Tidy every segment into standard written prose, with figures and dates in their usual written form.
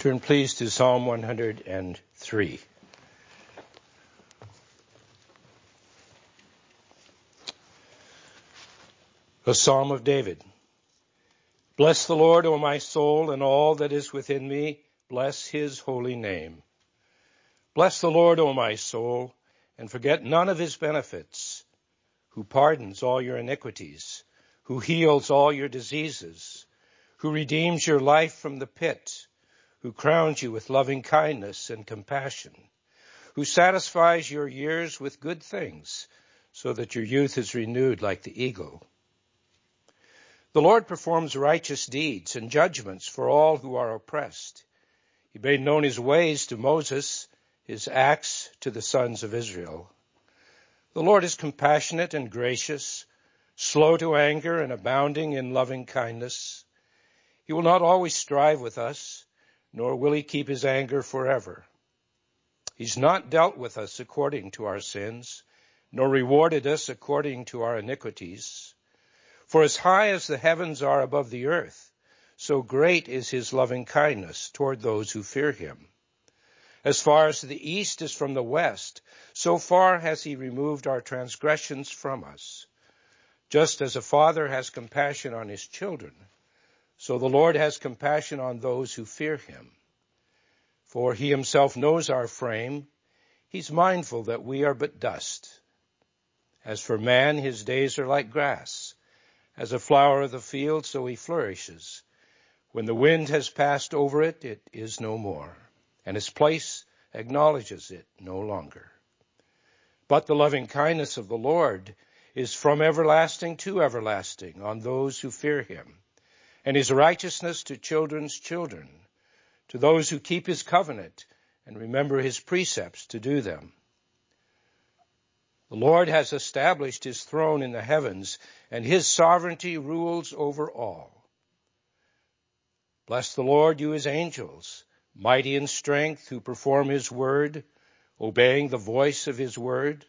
Turn please to Psalm 103. A Psalm of David. Bless the Lord, O my soul, and all that is within me. Bless his holy name. Bless the Lord, O my soul, and forget none of his benefits, who pardons all your iniquities, who heals all your diseases, who redeems your life from the pit, who crowns you with loving kindness and compassion, who satisfies your years with good things, so that your youth is renewed like the eagle. The Lord performs righteous deeds and judgments for all who are oppressed. He made known his ways to Moses, his acts to the sons of Israel. The Lord is compassionate and gracious, slow to anger and abounding in loving kindness. He will not always strive with us, nor will he keep his anger forever. He's not dealt with us according to our sins, nor rewarded us according to our iniquities. For as high as the heavens are above the earth, so great is his loving kindness toward those who fear him. As far as the east is from the west, so far has he removed our transgressions from us. Just as a father has compassion on his children, so the Lord has compassion on those who fear him. For he himself knows our frame. He's mindful that we are but dust. As for man, his days are like grass. As a flower of the field, so he flourishes. When the wind has passed over it, it is no more, and its place acknowledges it no longer. But the loving kindness of the Lord is from everlasting to everlasting on those who fear him, and his righteousness to children's children, to those who keep his covenant and remember his precepts to do them. The Lord has established his throne in the heavens, and his sovereignty rules over all. Bless the Lord, you his angels, mighty in strength, who perform his word, obeying the voice of his word.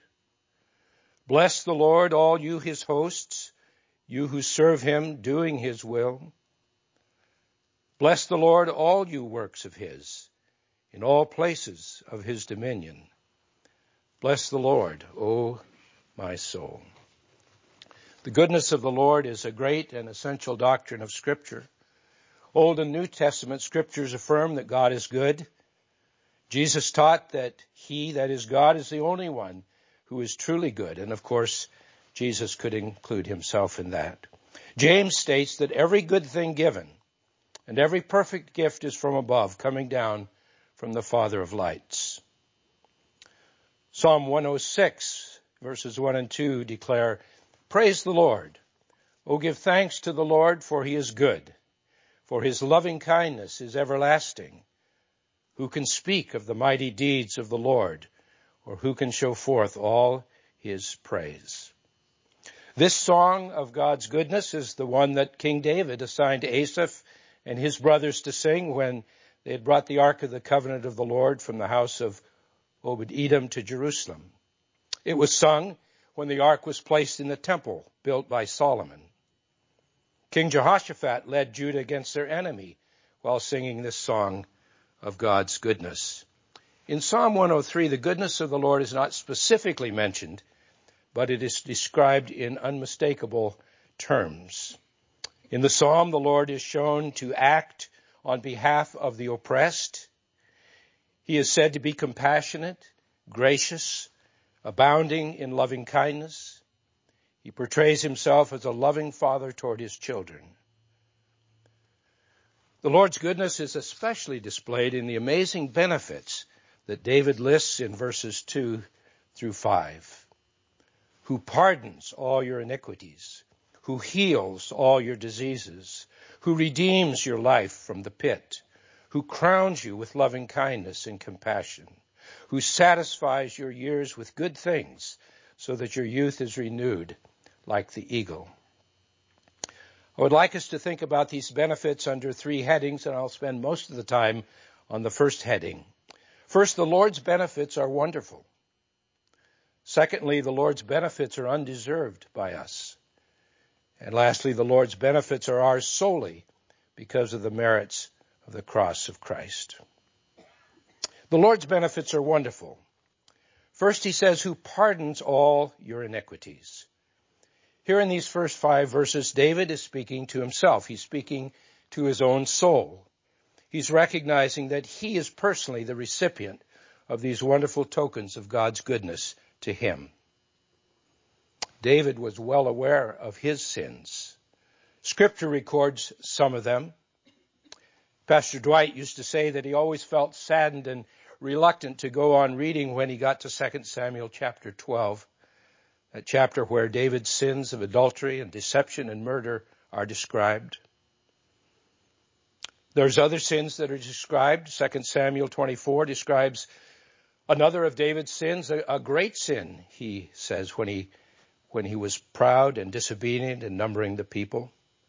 Bless the Lord, all you his hosts, you who serve him, doing his will. Bless the Lord, all you works of his, in all places of his dominion. Bless the Lord, O my soul. The goodness of the Lord is a great and essential doctrine of Scripture. Old and New Testament Scriptures affirm that God is good. Jesus taught that he, that is God, is the only one who is truly good. And of course, Jesus could include himself in that. James states that every good thing given and every perfect gift is from above, coming down from the Father of lights. Psalm 106, verses 1 and 2 declare, Praise the Lord. O give thanks to the Lord, for he is good, for his loving kindness is everlasting. Who can speak of the mighty deeds of the Lord, or who can show forth all his praise? This song of God's goodness is the one that King David assigned to Asaph and his brothers to sing when they had brought the Ark of the Covenant of the Lord from the house of Obed-Edom to Jerusalem. It was sung when the Ark was placed in the temple built by Solomon. King Jehoshaphat led Judah against their enemy while singing this song of God's goodness. In Psalm 103, the goodness of the Lord is not specifically mentioned, but it is described in unmistakable terms. In the psalm, the Lord is shown to act on behalf of the oppressed. He is said to be compassionate, gracious, abounding in loving kindness. He portrays himself as a loving father toward his children. The Lord's goodness is especially displayed in the amazing benefits that David lists in verses 2 through 5. Who pardons all your iniquities, who heals all your diseases, who redeems your life from the pit, who crowns you with loving kindness and compassion, who satisfies your years with good things so that your youth is renewed like the eagle. I would like us to think about these benefits under three headings, and I'll spend most of the time on the first heading. First, the Lord's benefits are wonderful. Secondly, the Lord's benefits are undeserved by us. And lastly, the Lord's benefits are ours solely because of the merits of the cross of Christ. The Lord's benefits are wonderful. First, he says, who pardons all your iniquities. Here in these first 5 verses, David is speaking to himself. He's speaking to his own soul. He's recognizing that he is personally the recipient of these wonderful tokens of God's goodness to him. David was well aware of his sins. Scripture records some of them. Pastor Dwight used to say that he always felt saddened and reluctant to go on reading when he got to 2 Samuel chapter 12, that chapter where David's sins of adultery and deception and murder are described. There's other sins that are described. 2 Samuel 24 describes another of David's sins, a great sin, he says, when he was proud and disobedient in numbering the people.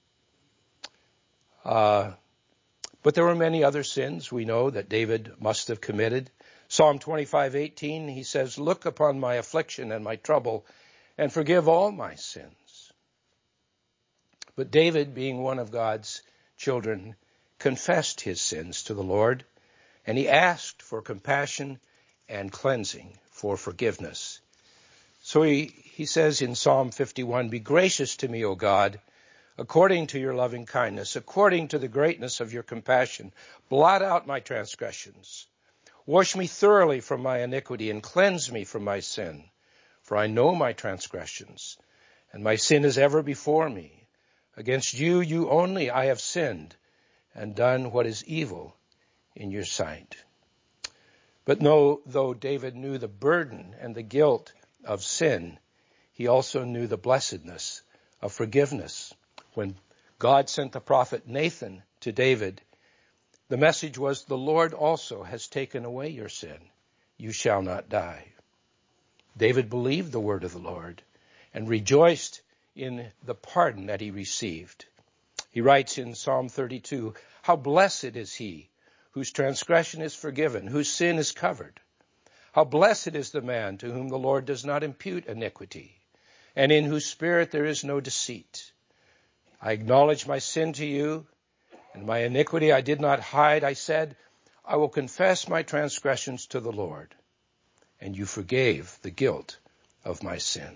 But there were many other sins we know that David must have committed. Psalm 25:18, he says, look upon my affliction and my trouble and forgive all my sins. But David, being one of God's children, confessed his sins to the Lord, and he asked for compassion and cleansing, for forgiveness. So he says in Psalm 51, be gracious to me, O God, according to your loving kindness, according to the greatness of your compassion. Blot out my transgressions. Wash me thoroughly from my iniquity and cleanse me from my sin. For I know my transgressions, and my sin is ever before me. Against you, you only, I have sinned and done what is evil in your sight. But though David knew the burden and the guilt of sin, he also knew the blessedness of forgiveness. When God sent the prophet Nathan to David, the message was, the Lord also has taken away your sin. You shall not die. David believed the word of the Lord and rejoiced in the pardon that he received. He writes in Psalm 32, how blessed is he whose transgression is forgiven, whose sin is covered. How blessed is the man to whom the Lord does not impute iniquity, and in whose spirit there is no deceit. I acknowledge my sin to you, and my iniquity I did not hide. I said, I will confess my transgressions to the Lord, and you forgave the guilt of my sin.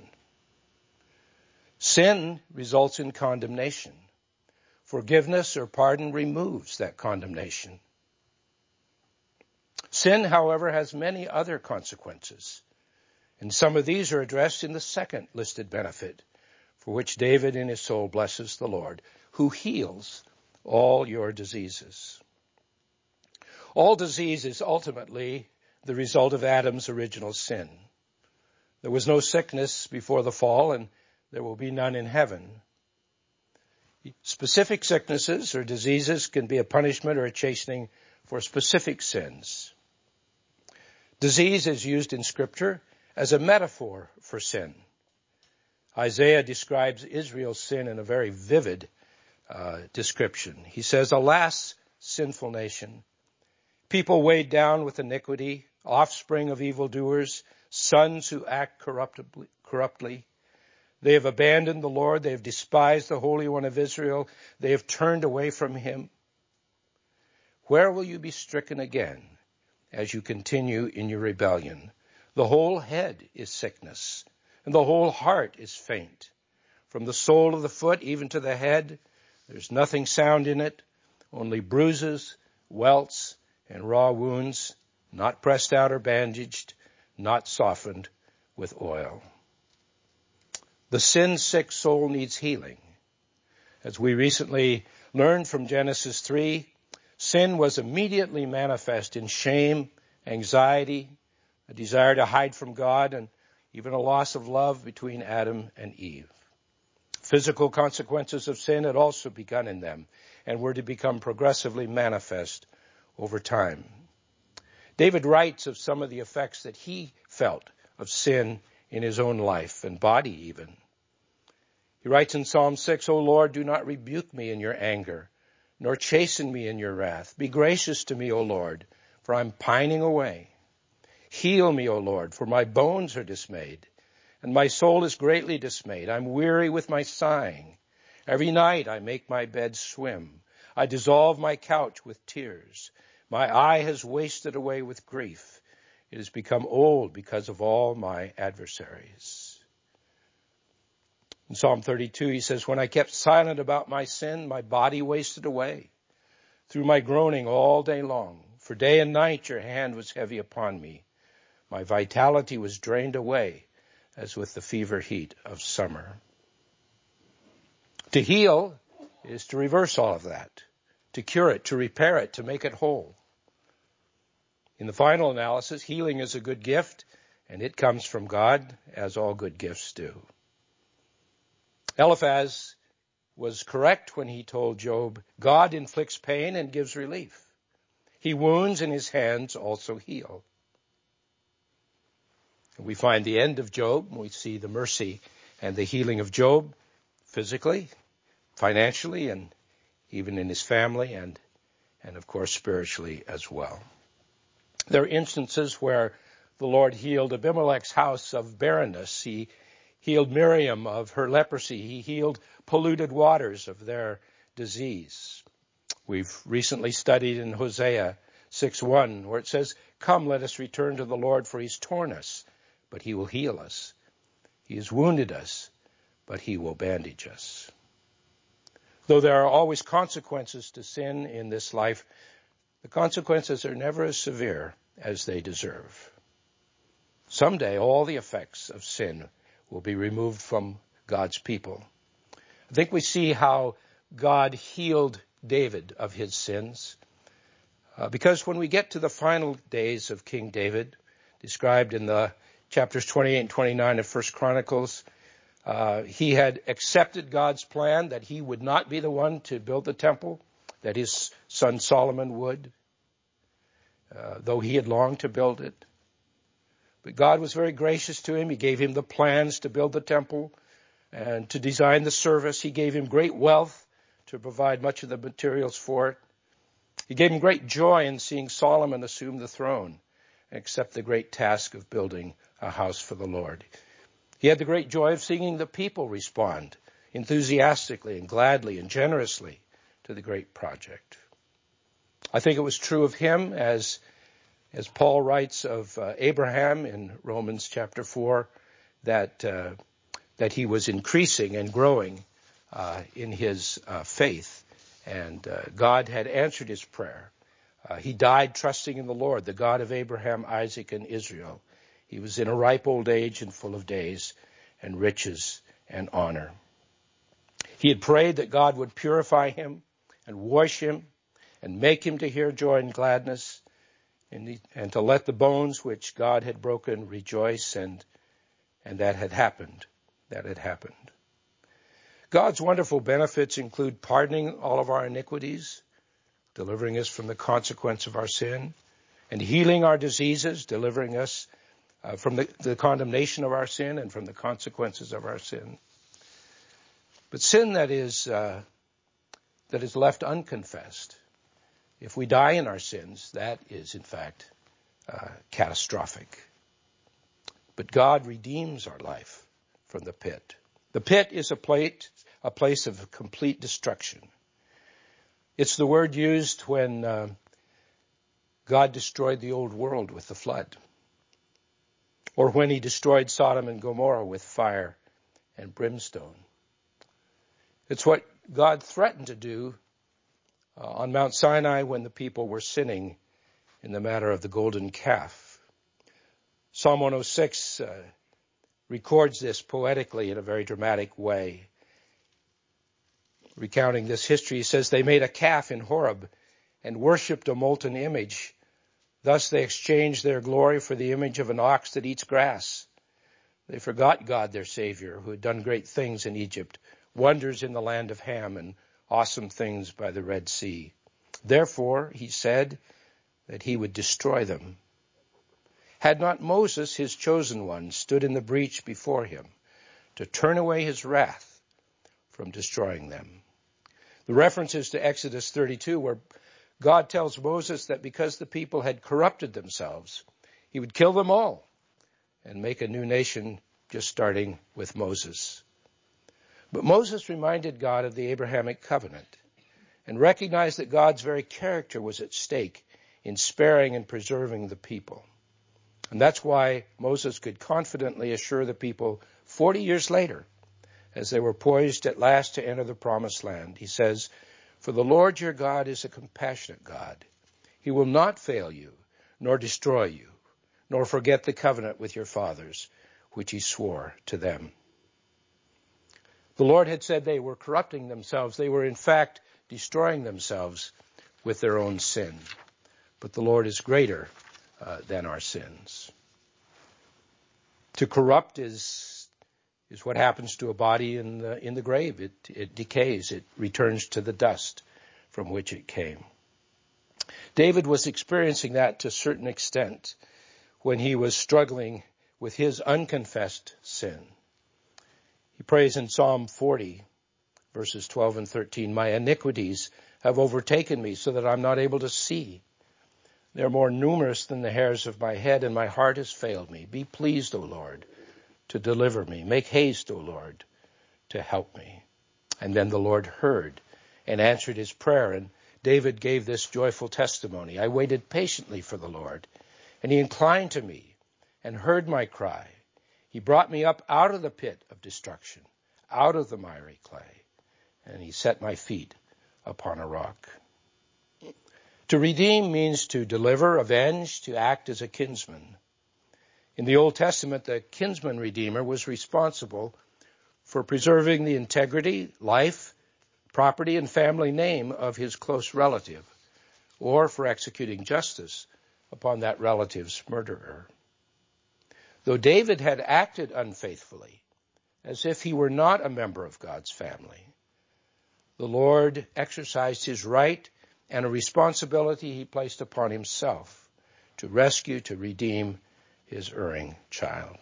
Sin results in condemnation. Forgiveness or pardon removes that condemnation. Sin, however, has many other consequences, and some of these are addressed in the second listed benefit, for which David in his soul blesses the Lord, who heals all your diseases. All disease is ultimately the result of Adam's original sin. There was no sickness before the fall, and there will be none in heaven. Specific sicknesses or diseases can be a punishment or a chastening for specific sins. Disease is used in Scripture as a metaphor for sin. Isaiah describes Israel's sin in a very vivid description. He says, alas, sinful nation, people weighed down with iniquity, offspring of evildoers, sons who act corruptly. They have abandoned the Lord. They have despised the Holy One of Israel. They have turned away from him. Where will you be stricken again as you continue in your rebellion? The whole head is sickness, and the whole heart is faint. From the sole of the foot even to the head, there's nothing sound in it, only bruises, welts, and raw wounds, not pressed out or bandaged, not softened with oil. The sin-sick soul needs healing. As we recently learned from Genesis 3, sin was immediately manifest in shame, anxiety, a desire to hide from God, and even a loss of love between Adam and Eve. Physical consequences of sin had also begun in them and were to become progressively manifest over time. David writes of some of the effects that he felt of sin in his own life and body even. He writes in Psalm 6, O Lord, do not rebuke me in your anger, nor chasten me in your wrath. Be gracious to me, O Lord, for I'm pining away. Heal me, O Lord, for my bones are dismayed, and my soul is greatly dismayed. I'm weary with my sighing. Every night I make my bed swim. I dissolve my couch with tears. My eye has wasted away with grief. It has become old because of all my adversaries. In Psalm 32, he says, when I kept silent about my sin, my body wasted away through my groaning all day long. For day and night your hand was heavy upon me. My vitality was drained away as with the fever heat of summer. To heal is to reverse all of that, to cure it, to repair it, to make it whole. In the final analysis, healing is a good gift, and it comes from God, as all good gifts do. Eliphaz was correct when he told Job, God inflicts pain and gives relief. He wounds and his hands also heal. We find the end of Job. We see the mercy and the healing of Job physically, financially, and even in his family, and of course spiritually as well. There are instances where the Lord healed Abimelech's house of barrenness. He healed Miriam of her leprosy. He healed polluted waters of their disease. We've recently studied in Hosea 6:1 where it says, come, let us return to the Lord, for he's torn us, but he will heal us. He has wounded us, but he will bandage us. Though there are always consequences to sin in this life, the consequences are never as severe as they deserve. Someday all the effects of sin will be removed from God's people. I think we see how God healed David of his sins. Because when we get to the final days of King David, described in the chapters 28 and 29 of 1 Chronicles, he had accepted God's plan that he would not be the one to build the temple, that his son Solomon would, though he had longed to build it. But God was very gracious to him. He gave him the plans to build the temple and to design the service. He gave him great wealth to provide much of the materials for it. He gave him great joy in seeing Solomon assume the throne and accept the great task of building a house for the Lord. He had the great joy of seeing the people respond enthusiastically and gladly and generously to the great project. I think it was true of him as Paul writes of Abraham in Romans chapter 4, that he was increasing and growing in his faith. And God had answered his prayer. He died trusting in the Lord, the God of Abraham, Isaac, and Israel. He was in a ripe old age and full of days and riches and honor. He had prayed that God would purify him and wash him and make him to hear joy and gladness, and to let the bones which God had broken rejoice, and that had happened. That had happened. God's wonderful benefits include pardoning all of our iniquities, delivering us from the consequence of our sin, and healing our diseases, delivering us from the condemnation of our sin and from the consequences of our sin. But sin that is left unconfessed, if we die in our sins, that is, in fact, catastrophic. But God redeems our life from the pit. The pit is a place of complete destruction. It's the word used when God destroyed the old world with the flood, or when he destroyed Sodom and Gomorrah with fire and brimstone. It's what God threatened to do on Mount Sinai when the people were sinning in the matter of the golden calf. Psalm 106 records this poetically in a very dramatic way. Recounting this history, he says, they made a calf in Horeb and worshipped a molten image. Thus they exchanged their glory for the image of an ox that eats grass. They forgot God, their Savior, who had done great things in Egypt, wonders in the land of Ham, and awesome things by the Red Sea. Therefore, he said that he would destroy them. Had not Moses, his chosen one, stood in the breach before him to turn away his wrath from destroying them. The reference is to Exodus 32, where God tells Moses that because the people had corrupted themselves, he would kill them all and make a new nation, just starting with Moses. But Moses reminded God of the Abrahamic covenant and recognized that God's very character was at stake in sparing and preserving the people. And that's why Moses could confidently assure the people 40 years later, as they were poised at last to enter the promised land, he says, "For the Lord your God is a compassionate God. He will not fail you, nor destroy you, nor forget the covenant with your fathers, which he swore to them." The Lord had said they were corrupting themselves. They were in fact destroying themselves with their own sin. But the Lord is greater than our sins. To corrupt is what happens to a body in the grave. It decays. It returns to the dust from which it came. David was experiencing that to a certain extent when he was struggling with his unconfessed sin. He prays in Psalm 40, verses 12 and 13, "My iniquities have overtaken me so that I'm not able to see. They're more numerous than the hairs of my head, and my heart has failed me. Be pleased, O Lord, to deliver me. Make haste, O Lord, to help me." And then the Lord heard and answered his prayer, and David gave this joyful testimony. "I waited patiently for the Lord, and he inclined to me and heard my cry. He brought me up out of the pit of destruction, out of the miry clay, and he set my feet upon a rock." To redeem means to deliver, avenge, to act as a kinsman. In the Old Testament, the kinsman redeemer was responsible for preserving the integrity, life, property, and family name of his close relative, or for executing justice upon that relative's murderer. Though David had acted unfaithfully, as if he were not a member of God's family, the Lord exercised his right and a responsibility he placed upon himself to rescue, to redeem his erring child.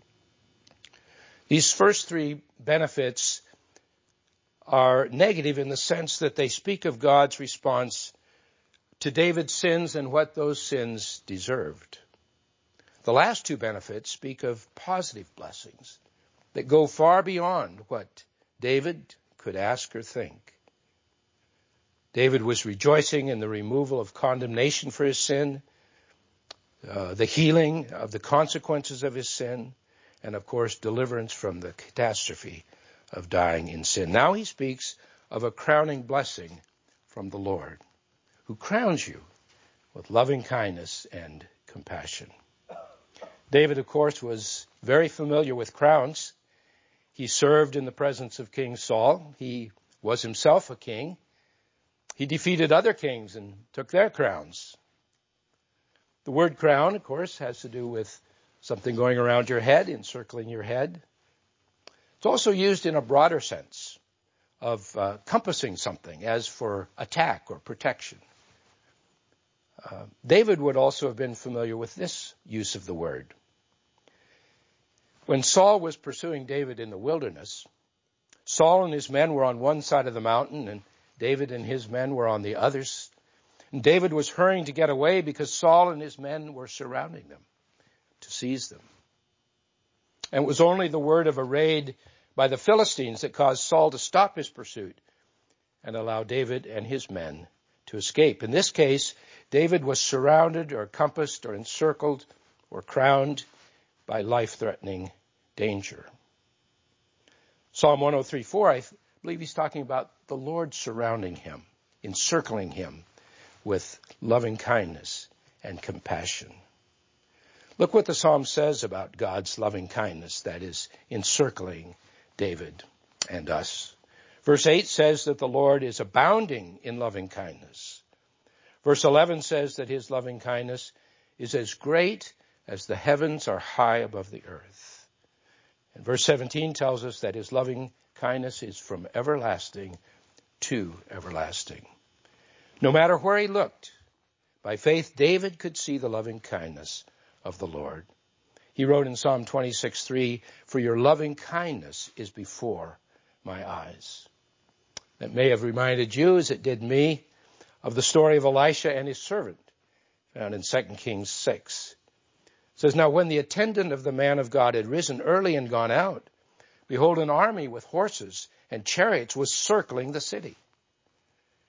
These first three benefits are negative in the sense that they speak of God's response to David's sins and what those sins deserved. The last two benefits speak of positive blessings that go far beyond what David could ask or think. David was rejoicing in the removal of condemnation for his sin, the healing of the consequences of his sin, and of course deliverance from the catastrophe of dying in sin. Now he speaks of a crowning blessing from the Lord, who crowns you with loving kindness and compassion. David, of course, was very familiar with crowns. He served in the presence of King Saul. He was himself a king. He defeated other kings and took their crowns. The word crown, of course, has to do with something going around your head, encircling your head. It's also used in a broader sense of compassing something, as for attack or protection. David would also have been familiar with this use of the word. When Saul was pursuing David in the wilderness, Saul and his men were on one side of the mountain, and David and his men were on the others. And David was hurrying to get away because Saul and his men were surrounding them to seize them. And it was only the word of a raid by the Philistines that caused Saul to stop his pursuit and allow David and his men to escape. In this case, David was surrounded or compassed or encircled or crowned by life-threatening danger. Psalm 103:4, I believe he's talking about the Lord surrounding him, encircling him with loving kindness and compassion. Look what the psalm says about God's loving kindness that is encircling David and us. Verse 8 says that the Lord is abounding in loving kindness. Verse 11 says that his loving kindness is as great as the heavens are high above the earth. And verse 17 tells us that his loving kindness is from everlasting to everlasting. No matter where he looked, by faith David could see the loving kindness of the Lord. He wrote in Psalm 26:3, "For your loving kindness is before my eyes." That may have reminded you, as it did me, of the story of Elisha and his servant, found in 2 Kings 6. It says, "Now when the attendant of the man of God had risen early and gone out, behold, an army with horses and chariots was circling the city.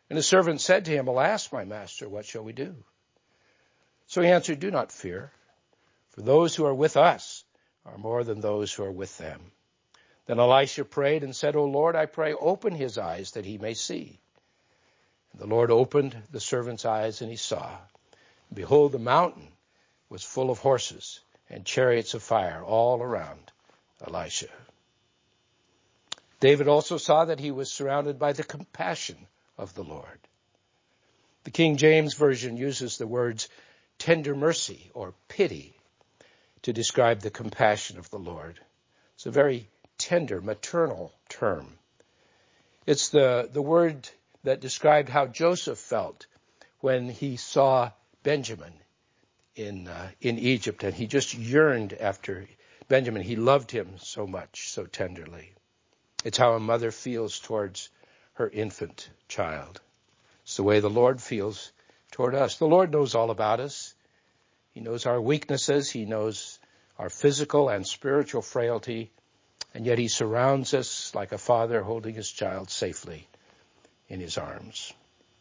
And the servant said to him, Alas, my master, what shall we do? So he answered, Do not fear, for those who are with us are more than those who are with them. Then Elisha prayed and said, O Lord, I pray, open his eyes that he may see. And the Lord opened the servant's eyes, and he saw. And behold, the mountain was full of horses and chariots of fire all around Elisha. David also saw that he was surrounded by the compassion of the Lord. The King James Version uses the words tender mercy or pity to describe the compassion of the Lord. It's a very tender, maternal term. It's the word that described how Joseph felt when he saw Benjamin in Egypt, and he just yearned after Benjamin. He loved him so much, so tenderly. It's how a mother feels towards her infant child. It's the way the Lord feels toward us. The Lord knows all about us. He knows our weaknesses. He knows our physical and spiritual frailty. And yet he surrounds us like a father holding his child safely in his arms.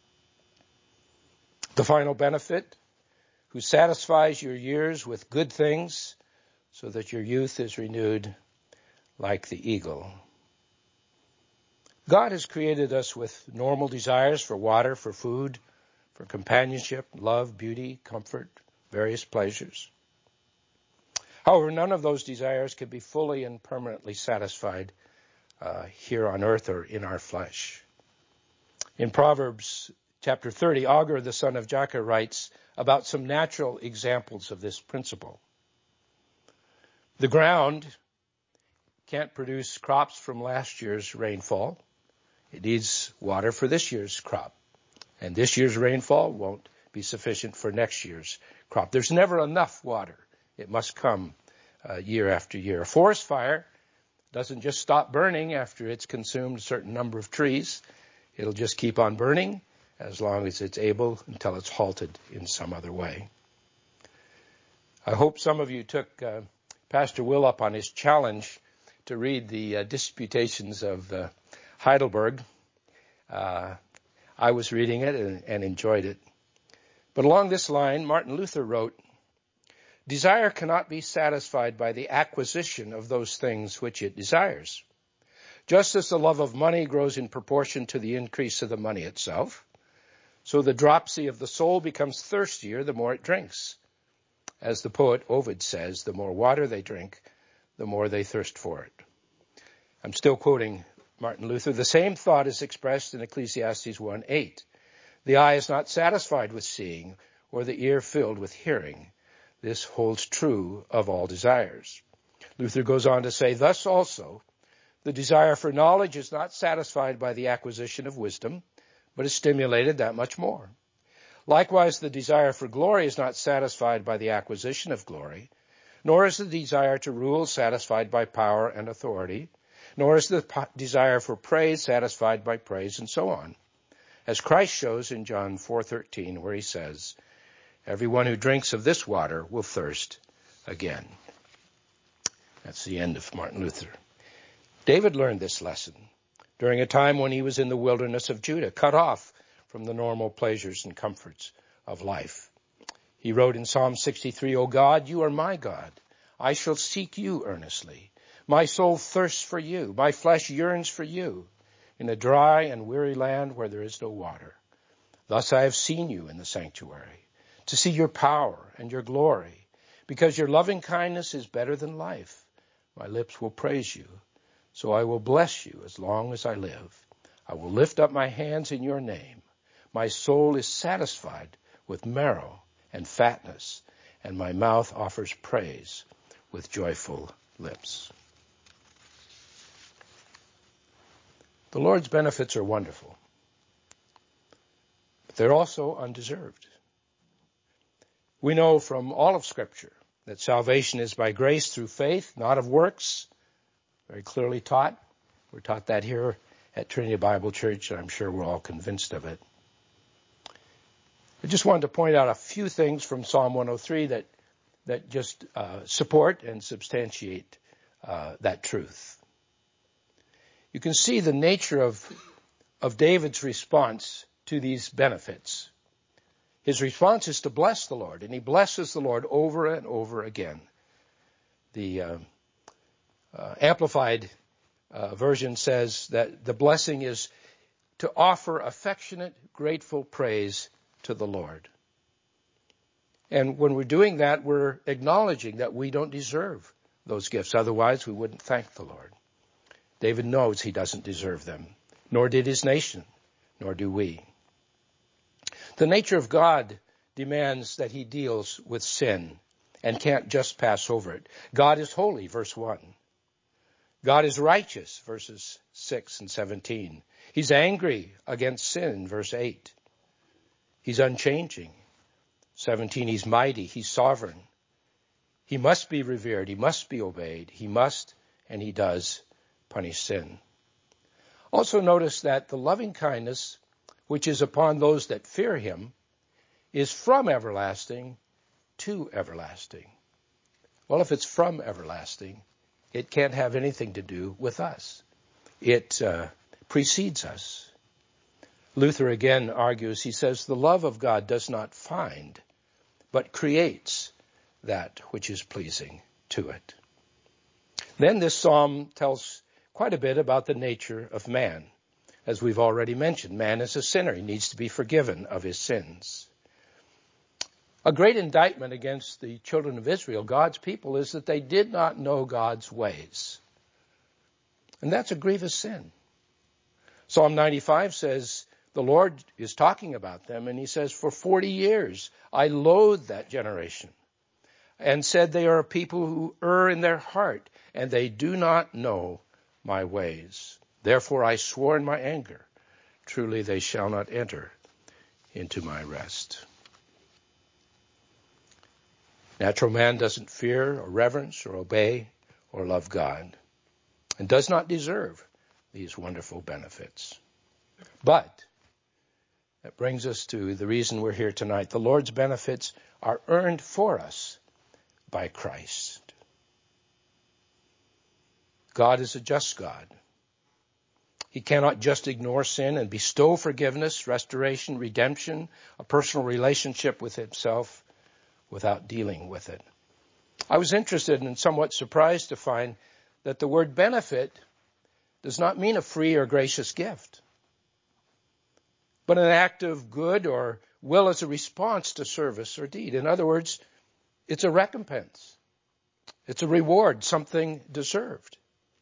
The final benefit, who satisfies your years with good things so that your youth is renewed like the eagle. God has created us with normal desires for water, for food, for companionship, love, beauty, comfort, various pleasures. However, none of those desires can be fully and permanently satisfied here on earth or in our flesh. In Proverbs chapter 30, Agur, the son of Jakeh, writes about some natural examples of this principle. The ground can't produce crops from last year's rainfall. It needs water for this year's crop. And this year's rainfall won't be sufficient for next year's crop. There's never enough water. It must come year after year. A forest fire doesn't just stop burning after it's consumed a certain number of trees. It'll just keep on burning as long as it's able until it's halted in some other way. I hope some of you took Pastor Will up on his challenge to read the disputations of Heidelberg. I was reading it and enjoyed it. But along this line, Martin Luther wrote, Desire cannot be satisfied by the acquisition of those things which it desires. Just as the love of money grows in proportion to the increase of the money itself, so the dropsy of the soul becomes thirstier the more it drinks. As the poet Ovid says, the more water they drink, the more they thirst for it. I'm still quoting Martin Luther. The same thought is expressed in Ecclesiastes 1:8. The eye is not satisfied with seeing, or the ear filled with hearing. This holds true of all desires. Luther goes on to say, Thus also, the desire for knowledge is not satisfied by the acquisition of wisdom, but is stimulated that much more. Likewise, the desire for glory is not satisfied by the acquisition of glory, nor is the desire to rule satisfied by power and authority, nor is the desire for praise satisfied by praise, and so on. As Christ shows in John 4:13, where he says, Everyone who drinks of this water will thirst again. That's the end of Martin Luther. David learned this lesson during a time when he was in the wilderness of Judah, cut off from the normal pleasures and comforts of life. He wrote in Psalm 63, O God, you are my God. I shall seek you earnestly. My soul thirsts for you. My flesh yearns for you in a dry and weary land where there is no water. Thus I have seen you in the sanctuary, to see your power and your glory, because your loving kindness is better than life. My lips will praise you, so I will bless you as long as I live. I will lift up my hands in your name. My soul is satisfied with marrow and fatness, and my mouth offers praise with joyful lips. The Lord's benefits are wonderful, but they're also undeserved. We know from all of Scripture that salvation is by grace through faith, not of works, very clearly taught. We're taught that here at Trinity Bible Church, and I'm sure we're all convinced of it. I just wanted to point out a few things from Psalm 103 that just support and substantiate that truth. You can see the nature of David's response to these benefits. His response is to bless the Lord, and he blesses the Lord over and over again. The Amplified version says that the blessing is to offer affectionate, grateful praise to the Lord. And when we're doing that, we're acknowledging that we don't deserve those gifts. Otherwise, we wouldn't thank the Lord. David knows he doesn't deserve them, nor did his nation, nor do we. The nature of God demands that he deals with sin and can't just pass over it. God is holy, verse 1. God is righteous, verses 6 and 17. He's angry against sin, verse 8. He's unchanging. 17, he's mighty, he's sovereign. He must be revered, he must be obeyed. He must, and he does, punish sin. Also notice that the loving kindness which is upon those that fear him is from everlasting to everlasting. Well, if it's from everlasting, it can't have anything to do with us. It precedes us. Luther again argues, he says, the love of God does not find, but creates that which is pleasing to it. Then this psalm tells quite a bit about the nature of man. As we've already mentioned, man is a sinner. He needs to be forgiven of his sins. A great indictment against the children of Israel, God's people, is that they did not know God's ways. And that's a grievous sin. Psalm 95 says, the Lord is talking about them, and he says, for 40 years I loathed that generation and said they are a people who err in their heart, and they do not know my ways. Therefore I swore in my anger, truly they shall not enter into my rest. Natural man doesn't fear or reverence or obey or love God and does not deserve these wonderful benefits. But that brings us to the reason we're here tonight. The Lord's benefits are earned for us by Christ. God is a just God. He cannot just ignore sin and bestow forgiveness, restoration, redemption, a personal relationship with himself without dealing with it. I was interested and somewhat surprised to find that the word benefit does not mean a free or gracious gift, but an act of good or will as a response to service or deed. In other words, it's a recompense. It's a reward, something deserved.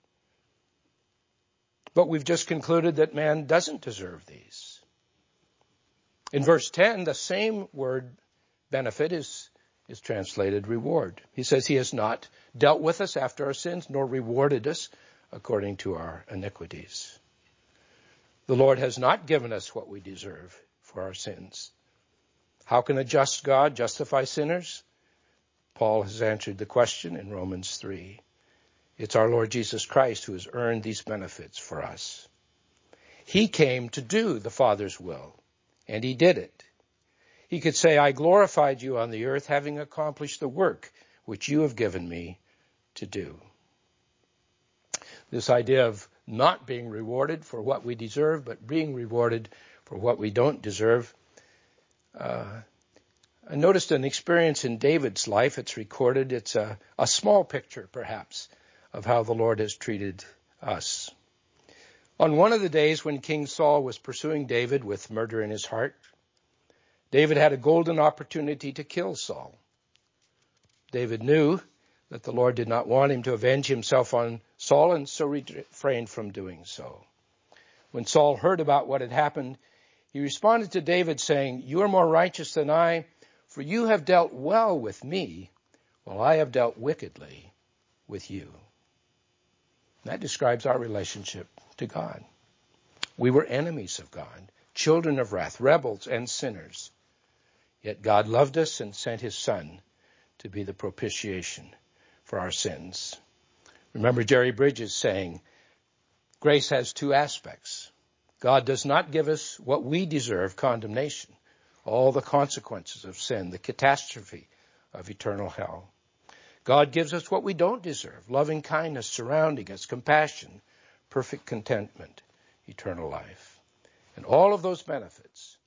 But we've just concluded that man doesn't deserve these. In verse 10, the same word benefit is translated reward. He says he has not dealt with us after our sins, nor rewarded us according to our iniquities. The Lord has not given us what we deserve for our sins. How can a just God justify sinners? Paul has answered the question in Romans 3. It's our Lord Jesus Christ who has earned these benefits for us. He came to do the Father's will, and he did it. He could say, I glorified you on the earth, having accomplished the work which you have given me to do. This idea of not being rewarded for what we deserve, but being rewarded for what we don't deserve. I noticed an experience in David's life. It's recorded. It's a small picture, perhaps, of how the Lord has treated us. On one of the days when King Saul was pursuing David with murder in his heart, David had a golden opportunity to kill Saul. David knew that the Lord did not want him to avenge himself on Saul, and so refrained from doing so. When Saul heard about what had happened, he responded to David saying, you are more righteous than I, for you have dealt well with me, while I have dealt wickedly with you. That describes our relationship to God. We were enemies of God, children of wrath, rebels and sinners. Yet God loved us and sent his Son to be the propitiation for our sins. Remember Jerry Bridges saying, grace has two aspects. God does not give us what we deserve, condemnation, all the consequences of sin, the catastrophe of eternal hell. God gives us what we don't deserve, loving kindness surrounding us, compassion, perfect contentment, eternal life. And all of those benefits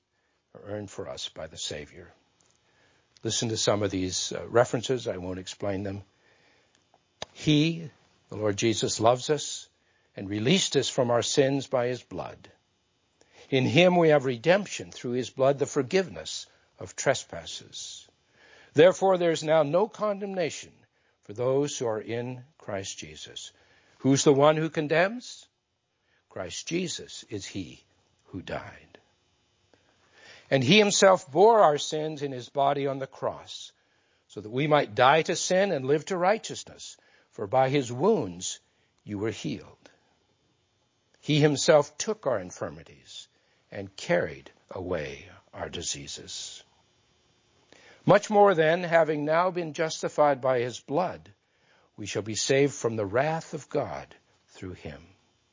or earned for us by the Savior. Listen to some of these references. I won't explain them. He, the Lord Jesus, loves us and released us from our sins by his blood. In him we have redemption through his blood, the forgiveness of trespasses. Therefore there is now no condemnation for those who are in Christ Jesus. Who's the one who condemns? Christ Jesus is he who died. And he himself bore our sins in his body on the cross, so that we might die to sin and live to righteousness. For by his wounds you were healed. He himself took our infirmities and carried away our diseases. Much more then, having now been justified by his blood, we shall be saved from the wrath of God through him.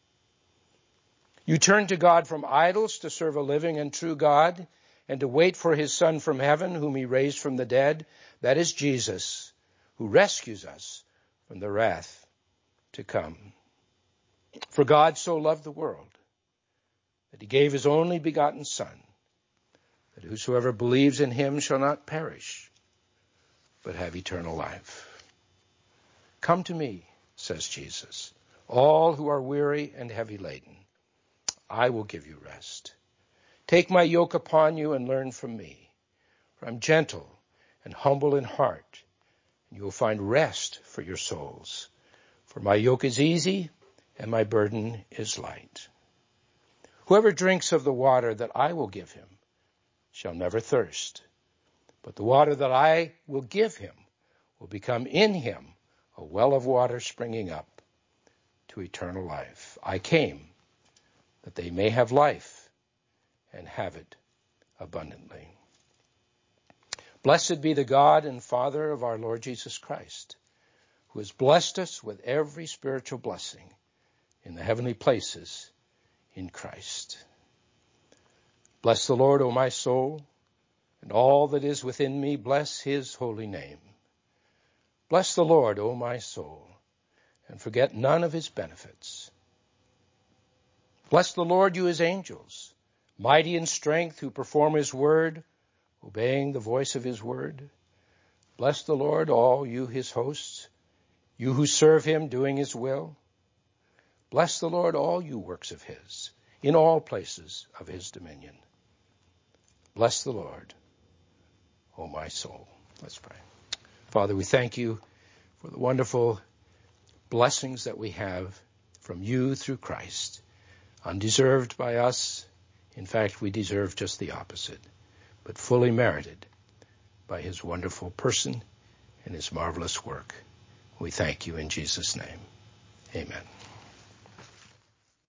You turn to God from idols to serve a living and true God, and to wait for his Son from heaven, whom he raised from the dead. That is Jesus, who rescues us from the wrath to come. For God so loved the world that he gave his only begotten Son, that whosoever believes in him shall not perish, but have eternal life. Come to me, says Jesus, all who are weary and heavy laden. I will give you rest. Take my yoke upon you and learn from me, for I'm gentle and humble in heart, and you will find rest for your souls. For my yoke is easy and my burden is light. Whoever drinks of the water that I will give him shall never thirst, but the water that I will give him will become in him a well of water springing up to eternal life. I came that they may have life and have it abundantly. Blessed be the God and Father of our Lord Jesus Christ, who has blessed us with every spiritual blessing in the heavenly places in Christ. Bless the Lord, O my soul, and all that is within me, bless his holy name. Bless the Lord, O my soul, and forget none of his benefits. Bless the Lord, you his angels, mighty in strength, who perform his word, obeying the voice of his word. Bless the Lord, all you his hosts, you who serve him, doing his will. Bless the Lord, all you works of his, in all places of his dominion. Bless the Lord, O my soul. Let's pray. Father, we thank you for the wonderful blessings that we have from you through Christ, undeserved by us. In fact, we deserve just the opposite, but fully merited by his wonderful person and his marvelous work. We thank you in Jesus' name. Amen.